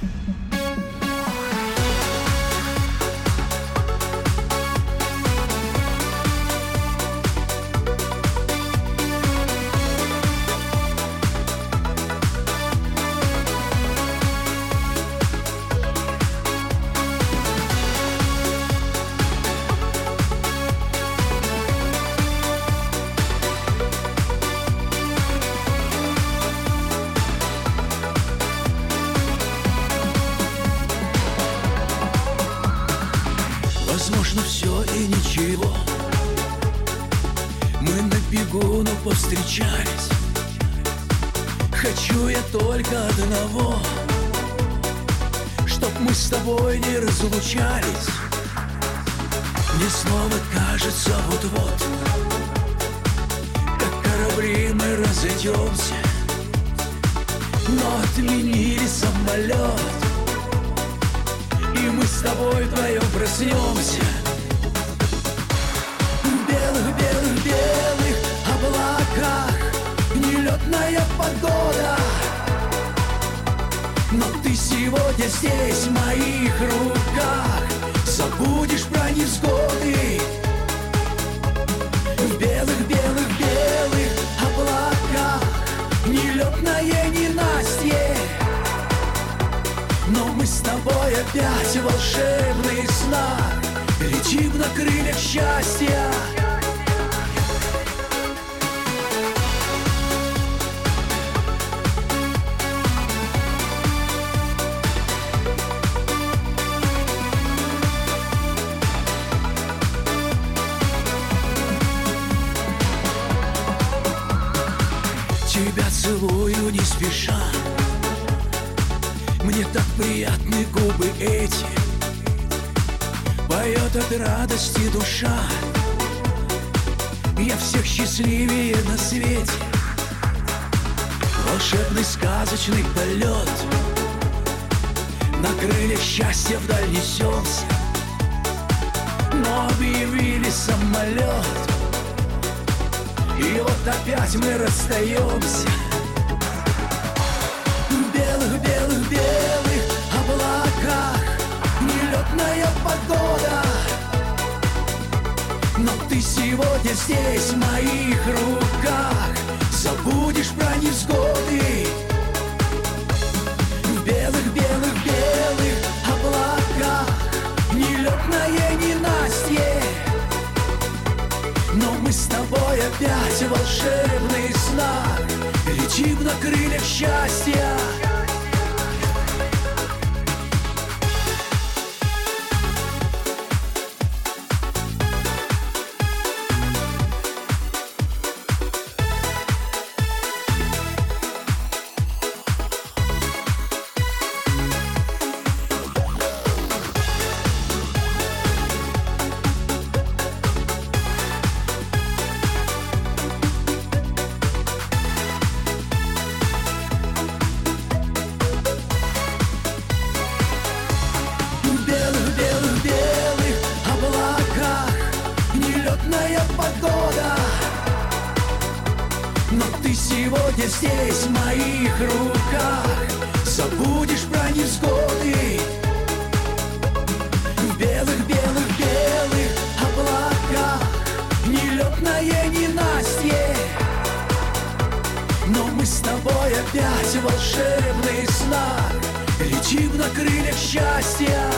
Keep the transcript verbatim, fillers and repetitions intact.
Возможно, все и ничего. Мы на бегу, но повстречались. Хочу я только одного, чтоб мы с тобой не разлучались. Мне снова кажется вот-вот, как корабли мы разойдемся, но отменили самолет, и мы с тобой вдвоем проснемся. В белых-белых-белых облаках нелетная погода, но ты сегодня здесь, в моих руках. Забудешь про невзгоды. В белых-белых-белых облаках нелетное ненастье, но мы с тобой опять в волшебных снах летим на крыльях счастья. Тебя целую не спеша, мне так приятны губы эти, поет от радости душа. Я всех счастливее на свете. Волшебный сказочный полет, на крыльях счастья вдаль несемся, но объявили самолет, и вот опять мы расстаемся. В белых-белых-белых облаках нелетная погода, но ты сегодня здесь, в моих руках. Забудешь про невзгоды. В белых-белых-белых облаках нелетное ненастье, но мы с тобой опять в волшебных снах летим на крыльях счастья. Погода, но ты сегодня здесь, в моих руках. Забудешь про невзгоды. В белых-белых-белых облаках нелетное ненастье, но мы с тобой опять в волшебных снах летим на крыльях счастья.